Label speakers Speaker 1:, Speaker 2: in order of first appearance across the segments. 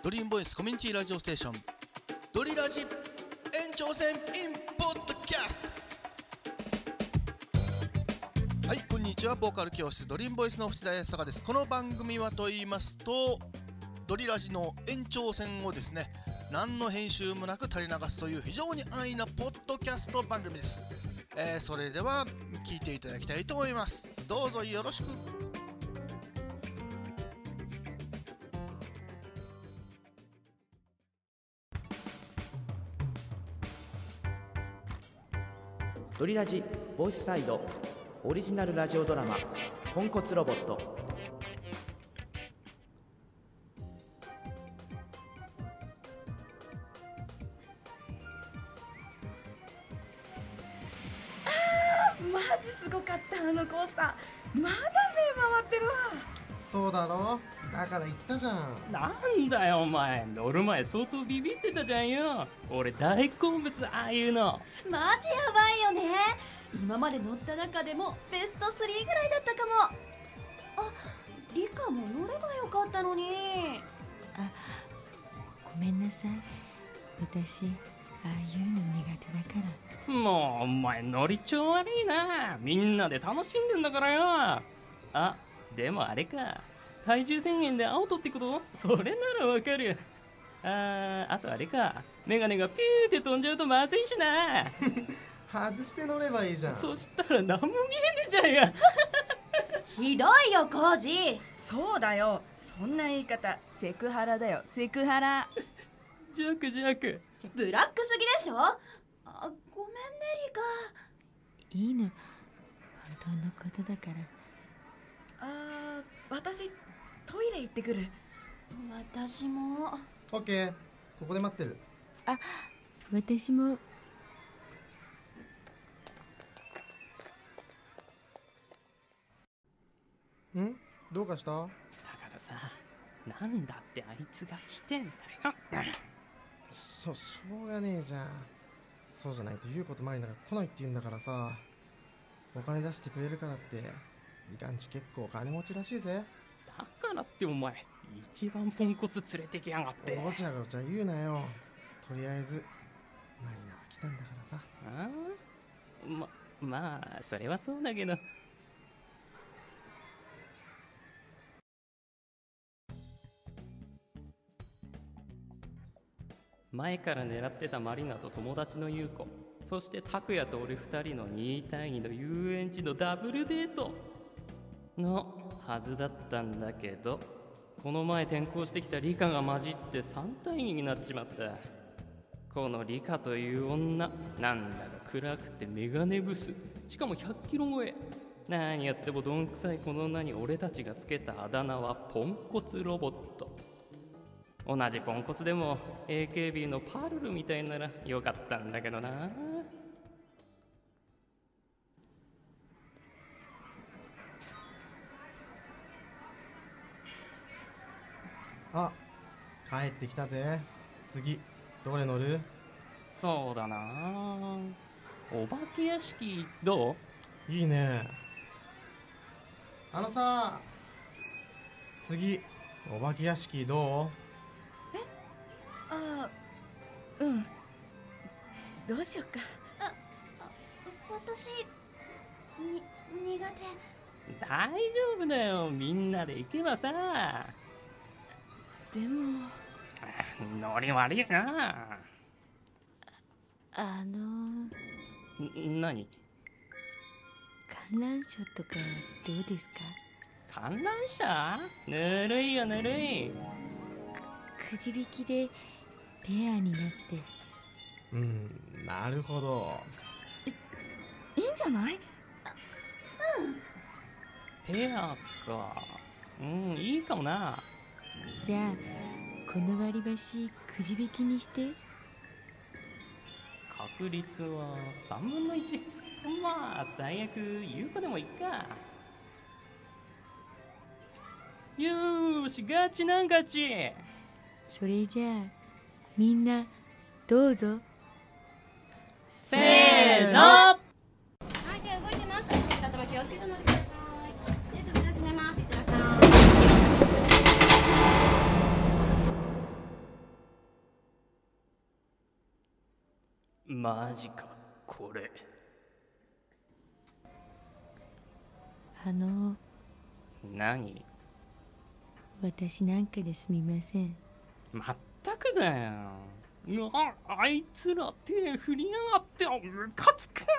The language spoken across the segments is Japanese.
Speaker 1: ドリームボイスコミュニティラジオステーションドリラジ延長戦 in ポッドキャスト。はい、こんにちは。ボーカル教室ドリームボイスの藤田康隆です。この番組はと言いますと、ドリラジの延長戦をですね、何の編集もなく垂れ流すという非常に安易なポッドキャスト番組です。それでは聞いていただきたいと思います。どうぞよろしく。
Speaker 2: ドリラジボイスサイドオリジナルラジオドラマポンコツロボット。
Speaker 3: マジすごかった。あのコースターまだ目回ってるわ。
Speaker 4: そうだろ、だから言ったじゃん。
Speaker 5: なんだよお前、乗る前相当ビビってたじゃんよ。俺大好物ああいうの。
Speaker 6: マジやばいよね。今まで乗った中でもベスト3ぐらいだったかも。あ、リカも乗ればよかったのに。
Speaker 7: あ、ごめんなさい。私ああいうの苦手だから。
Speaker 5: もうお前乗り調悪いな。みんなで楽しんでんだからよ。あ、でもあれか、体重1000円でアウトってこと？それならわかる。あとあれか、メガネがピューって飛んじゃうとまずいしな。
Speaker 4: 外して乗ればいいじゃん。
Speaker 5: そしたら何も見えねえじゃんや。
Speaker 6: ひどいよコージ。
Speaker 3: そうだよ、そんな言い方セクハラだよ、セクハラ。
Speaker 5: ジャックジャック、
Speaker 6: ブラックすぎでしょ。ごめんねリカ。
Speaker 7: いいの、本当のことだから。
Speaker 3: 私トイレ行ってくる。
Speaker 6: 私も。
Speaker 4: オッケー、ここで待ってる。
Speaker 7: あ、私も。
Speaker 4: ん？どうかした？
Speaker 5: だからさ、なんだってあいつが来てんだよ。
Speaker 4: しょうがねえじゃん。そうじゃないと言うことマリナが来ないって言うんだからさ。お金出してくれるからってリカンチ結構金持ちらしいぜ。
Speaker 5: だからってお前一番ポンコツ連れてきやがって。
Speaker 4: ごちゃごちゃ言うなよ。とりあえずマリナは来たんだからさ。
Speaker 5: まあそれはそうだけど。前から狙ってたマリナと友達の優子、そして拓也と俺2人の2対2の遊園地のダブルデートのはずだったんだけど、この前転校してきたリカが混じって3対2になっちまった。このリカという女、なんだか暗くてメガネブス、しかも100キロ超え。何やってもどんくさいこの女に俺たちがつけたあだ名はポンコツロボット。同じポンコツでも AKB のパルルみたいならよかったんだけどな。
Speaker 4: あ、帰ってきたぜ。次どれ乗る？
Speaker 5: そうだな、お化け屋敷ど
Speaker 4: う？いいね。さ、次お化け屋敷どう？
Speaker 3: うん、どうしよっか。
Speaker 6: 私苦手。
Speaker 5: 大丈夫だよ、みんなで行けばさ。
Speaker 3: でも
Speaker 5: ノリ悪いな。何？
Speaker 7: 観覧車とかどうですか？
Speaker 5: 観覧車？ぬるいよぬるい。
Speaker 7: くじ引きでペアになって。
Speaker 4: なるほど。
Speaker 3: いいんじゃない？
Speaker 5: ペアか。いいかもな。
Speaker 7: じゃあこの割り箸くじ引きにして。
Speaker 5: 確率は3分の1。まあ最悪優子でもいっか。よーし、ガチなんガチ。
Speaker 7: それじゃあみんなどうぞ。
Speaker 5: せーの。
Speaker 8: はい、じゃあ動いてます。ちょっと気をつけて乗ってください。飛び出し寝ます。いってらっしゃい。
Speaker 5: マジかこれ。何？
Speaker 7: 私なんかですみません。
Speaker 5: まったくだよ。あいつら手振りやがってムカつく。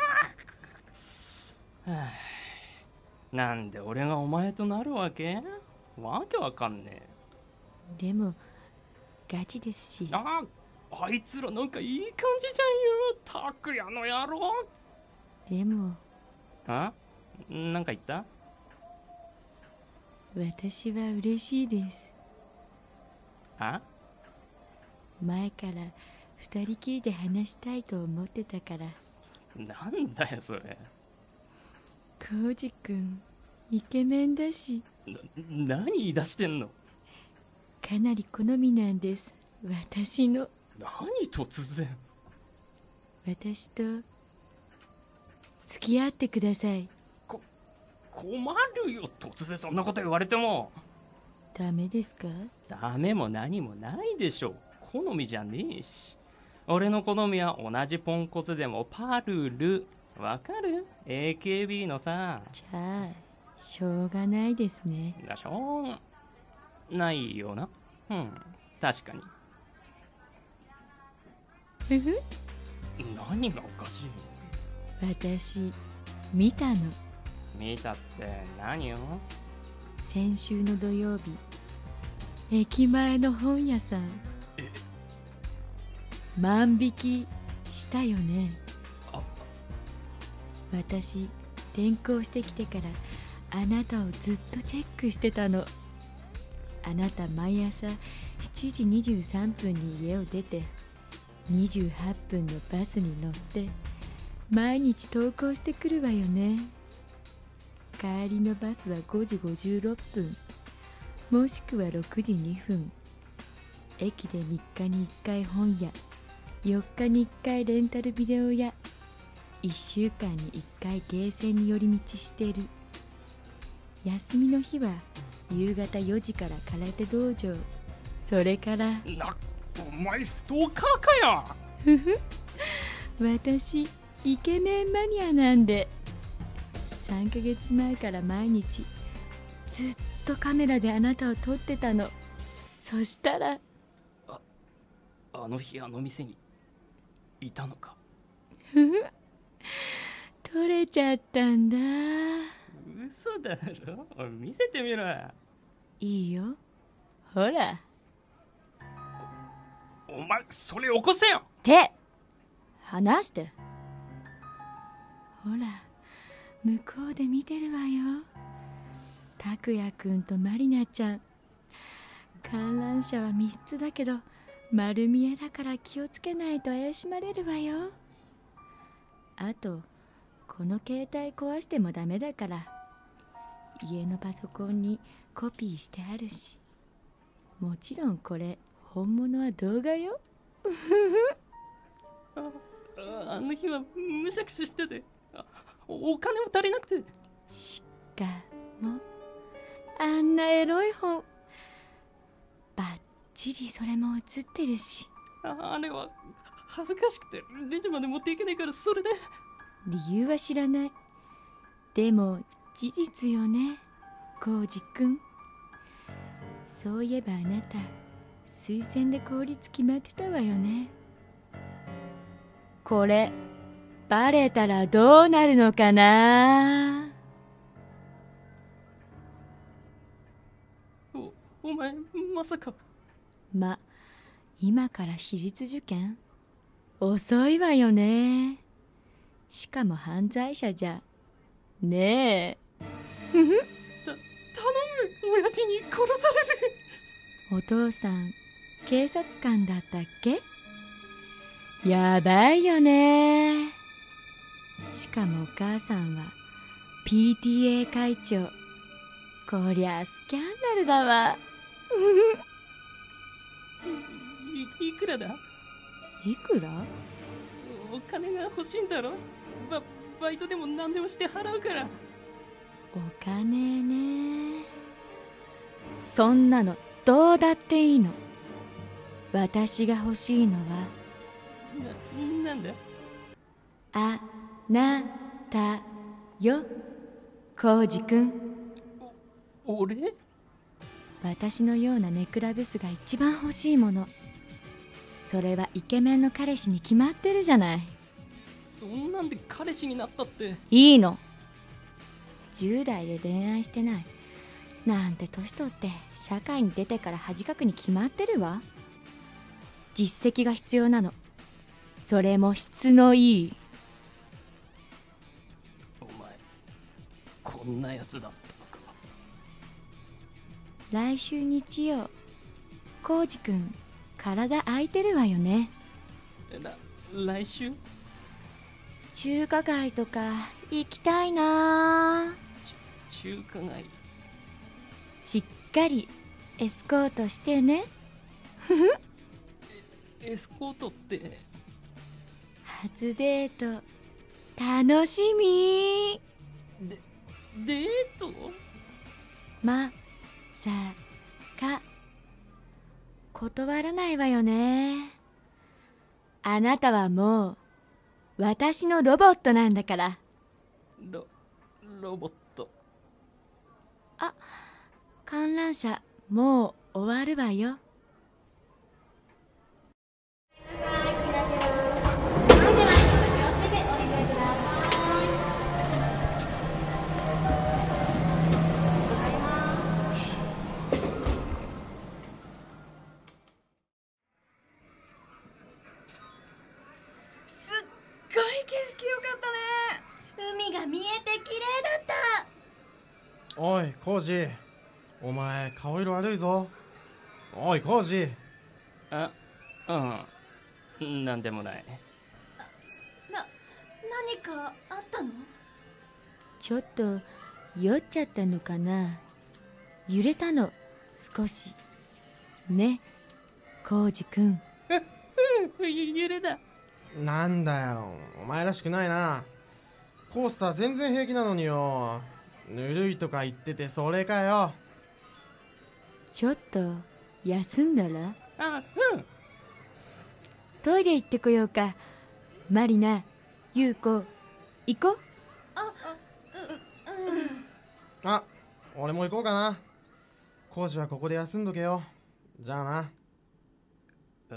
Speaker 5: なんで俺がお前となるわけ？わけわかんね
Speaker 7: え。でもガチですし。
Speaker 5: あいつらなんかいい感じじゃんよ、拓也の野郎。
Speaker 7: でも
Speaker 5: なんか言った？
Speaker 7: 私は嬉しいです。前から二人きりで話したいと思ってたから。
Speaker 5: なんだよそれ。
Speaker 7: 浩二くんイケメンだし。
Speaker 5: 何言い出してんの？
Speaker 7: かなり好みなんです、私の。
Speaker 5: 何突然。
Speaker 7: 私と付き合ってください。
Speaker 5: 困るよ、突然そんなこと言われても。
Speaker 7: ダメですか？
Speaker 5: ダメも何もないでしょ。好みじゃねえし。俺の好みは同じポンコツでもパルル。わかる？ AKB のさ。
Speaker 7: じゃあしょうがないですね。
Speaker 5: しょうがないよな。確かに。何がおかしい？
Speaker 7: 私見たの。
Speaker 5: 見たって何を？
Speaker 7: 先週の土曜日、駅前の本屋さん。万引きしたよね。私転校してきてからあなたをずっとチェックしてたの。あなた毎朝7時23分に家を出て28分のバスに乗って毎日登校してくるわよね。帰りのバスは5時56分もしくは6時2分。駅で3日に1回本屋、4日に1回レンタルビデオ屋、1週間に1回ゲーセンに寄り道してる。休みの日は夕方4時から空手道場。それから
Speaker 5: お前ストーカーかよ。
Speaker 7: 私イケメンマニアなんで。3ヶ月前から毎日ずっとカメラであなたを撮ってたの。そしたら
Speaker 5: あの日あの店にいたのか。
Speaker 7: 撮れちゃったんだ。
Speaker 5: 嘘だろ。見せてみろ。
Speaker 7: いいよ、ほら。
Speaker 5: お前それ起こせよ。
Speaker 7: 手離して。ほら向こうで見てるわよ。拓也くんとまりなちゃん。観覧車は密室だけど丸見えだから気をつけないと怪しまれるわよ。あとこの携帯壊してもダメだから家のパソコンにコピーしてあるし。もちろんこれ本物は動画よ。
Speaker 5: あの日はむしゃくしゃしててお金も足りなくて。
Speaker 7: しかもあんなエロい本バッチリそれも写ってるし。
Speaker 5: あれは恥ずかしくてレジまで持っていけないから。それで
Speaker 7: 理由は知らない。でも事実よね、浩二くん。そういえばあなた推薦で公立決まってたわよね。これバレたらどうなるのかな。
Speaker 5: お前まさか。
Speaker 7: 今から私立受験？遅いわよね。しかも犯罪者じゃねえ。
Speaker 5: 頼む、親父に殺される。
Speaker 7: お父さん警察官だったっけ？やばいよね。しかもお母さんは PTA 会長。こりゃスキャンダルだわ。
Speaker 5: いくらだ？
Speaker 7: いくら？
Speaker 5: お金が欲しいんだろ。バイトでも何でもして払うから。
Speaker 7: お金ね。そんなのどうだっていいの。私が欲しいのは
Speaker 5: なんだ？
Speaker 7: あなたよ、コウジくん。
Speaker 5: 俺？
Speaker 7: 私のようなネクラブスが一番欲しいもの。それはイケメンの彼氏に決まってるじゃない。
Speaker 5: そんなんで彼氏になったって。
Speaker 7: いいの。10代で恋愛してないなんて年取って社会に出てから恥かくに決まってるわ。実績が必要なの。それも質のいい。
Speaker 5: お前こんなやつだったのか。
Speaker 7: 来週日曜、コウジくん体空いてるわよね。
Speaker 5: 来週？
Speaker 7: 中華街とか行きたいな。
Speaker 5: 中華街？
Speaker 7: しっかりエスコートしてね。
Speaker 5: エスコートって？
Speaker 7: 初デート楽しみ。
Speaker 5: デート？
Speaker 7: まさか断らないわよね。あなたはもう私のロボットなんだから。
Speaker 5: ロボット。
Speaker 7: あ、観覧車もう終わるわよ。
Speaker 4: おいコウジ、お前顔色悪いぞ。おいコウジ。
Speaker 5: なんでもない。
Speaker 6: 何かあったの？
Speaker 7: ちょっと酔っちゃったのかな。揺れたの少しね、コウジくん。
Speaker 5: 揺れだ。
Speaker 4: なんだよ、お前らしくないな。コースター全然平気なのによ。ぬるいとか言っててそれかよ。
Speaker 7: ちょっと休んだら？
Speaker 5: うん。
Speaker 7: トイレ行ってこようか。マリナ、ユウコ、行こう。
Speaker 4: あ、俺も行こうかな。コウジはここで休んどけよ。じゃあな。
Speaker 5: うん。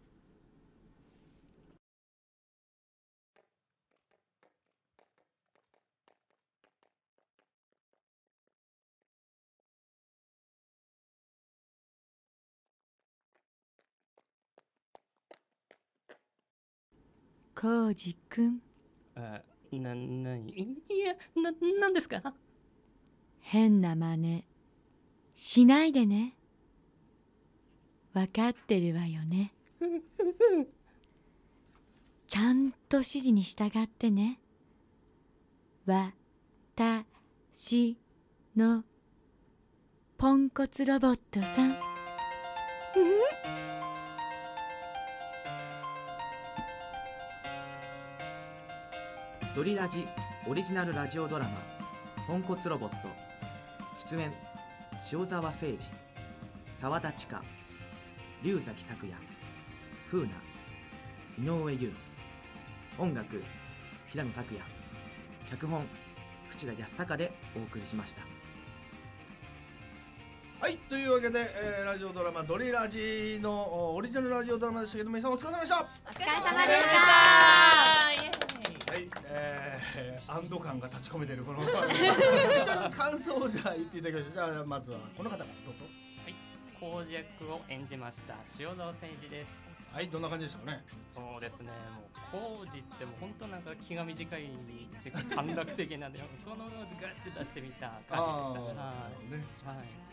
Speaker 7: コウジくん。
Speaker 5: なんですか？
Speaker 7: 変な真似しないでね。わかってるわよね。ちゃんと指示に従ってね。わたしのポンコツロボットさん。
Speaker 2: ドリラジオリジナルラジオドラマポンコツロボット。出演塩沢誠二、沢田千佳、龍崎拓也、風奈、井上優。音楽平野拓也。脚本淵田康隆でお送りしました。
Speaker 1: はい、というわけで、ラジオドラマドリラジのオリジナルラジオドラマでしたけど、皆さんお疲れ様でした。
Speaker 6: お疲れ様でした。
Speaker 1: はい、安堵感が立ち込めてるこの一つずつ感想をじゃあ言っていただきましょう。じゃあまずはこの方がどうぞ。
Speaker 5: はい、コウジ役を演じました塩沢誠二です。
Speaker 1: はい、どんな感じでしたかね。
Speaker 5: そうですね、もうコウジってもう本当なんか気が短い短絡的なでそのままガッて出してみた感じでした。はい、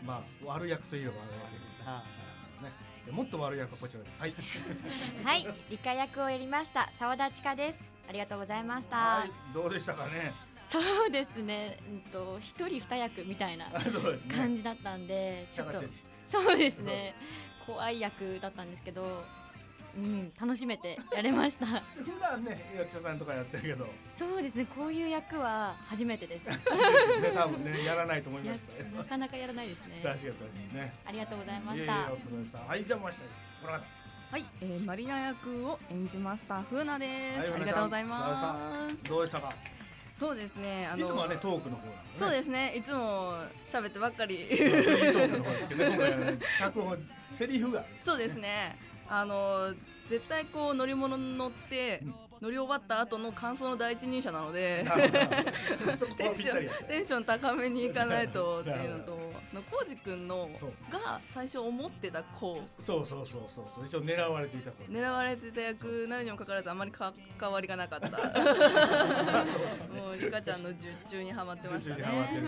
Speaker 1: まあ悪役といえば悪役ね。もっと悪役はこちらです。はい。
Speaker 9: はい、理科役をやりました沢田千佳です。ありがとうございました。
Speaker 1: はい、どうでしたかね。
Speaker 9: そうですね、一人二役みたいな感じだったんで、ちょっとそうですね、怖い役だったんですけど、楽しめてやれました。
Speaker 1: 普段ね、役者さんとかやってるけど、
Speaker 9: そうですね、こういう役は初めてです。
Speaker 1: 多分ね、やらないと思いました。
Speaker 9: なかなかやらないですね。
Speaker 1: 確かにね。
Speaker 9: ありがとうございました。
Speaker 1: はい、じゃあました。この方。
Speaker 3: はい、マリナ役を演じました風奈です、
Speaker 1: はい、
Speaker 3: ありがとうございます。
Speaker 1: どうでしたか？
Speaker 3: そうですね、
Speaker 1: いつもはねトークの方なんでね。
Speaker 3: そうですね、いつも喋ってばっかり
Speaker 1: フリートークの方ですけど、今回はね脚本セリフが
Speaker 3: そうですね、絶対こう乗り物に乗って乗り終わった後の感想の第一人者なのでテンション高めにいかないとっていうのと、コウジ君のが最初思ってた子、
Speaker 1: そう一応狙われていた子、
Speaker 3: 狙われてた役なのにもかかわらずあんまり関わりがなかったもうリカちゃんの術中にはまってましたね。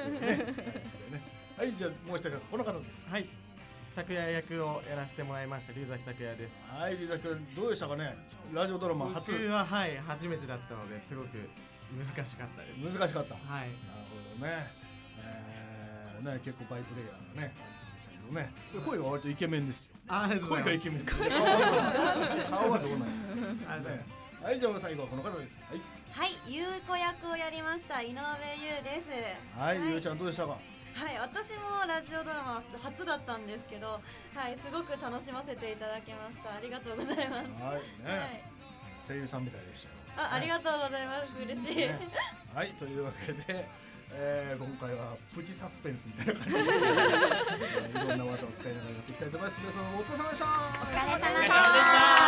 Speaker 1: はい、じゃあもう一人はこの方です。
Speaker 4: はい、拓也役をやらせてもらいました龍崎拓也です。
Speaker 1: はい、龍崎君どうでしたかね？ラジオドラマ初。
Speaker 4: 僕ははい初めてだったのですごく難しかったです。
Speaker 1: 難しかった。はい。なるほどね。ね、結構バイプレイヤーがね感じでしたけどね。声が割とイケメンですよ。声がイケメン。顔はどうなんや。はい、じゃあ最後はこの方です。はい。
Speaker 10: はい、優子役をやりました井上優です。
Speaker 1: はい、優ちゃんどうでしたか？
Speaker 9: はい、私もラジオドラマ初だったんですけど、はい、すごく楽しませていただきました。ありがとうございます。
Speaker 1: はい、ね、声優さんみたいでしたよ。
Speaker 9: ありがとうございます。嬉しい。
Speaker 1: はい、というわけで、今回はプチサスペンスみたいな感じでいろんな技を使いながらやっていきたいと思います。皆さんお疲れ様でした。
Speaker 10: お疲れ様でした。